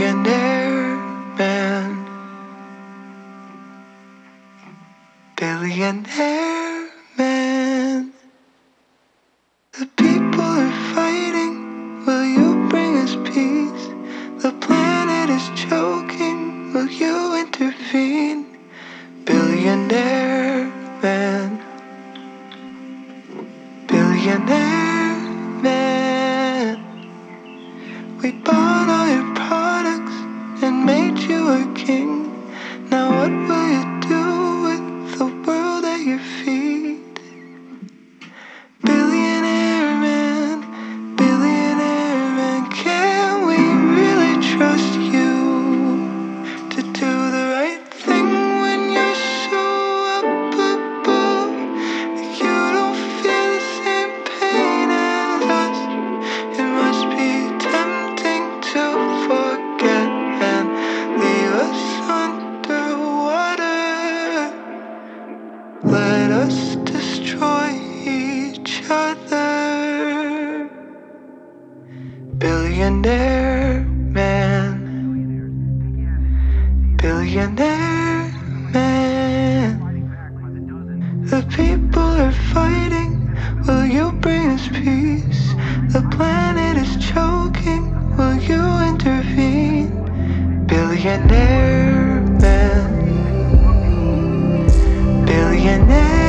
Billionaire man, billionaire man. The people are fighting, will you bring us peace? The planet is choking, will you intervene? Billionaire man, billionaire man. We bought all your products and made you a king. Now what will you do with the world at your feet? Billionaire man, can we really trust you to do the right thing when you're so up above? You don't feel the same pain as us. It must be tempting to forget and leave us underwater. Let us destroy each other. Billionaire man, billionaire man. The people are fighting, will you bring us peace? The planet is choking, will you intervene? Billionaire man, billionaire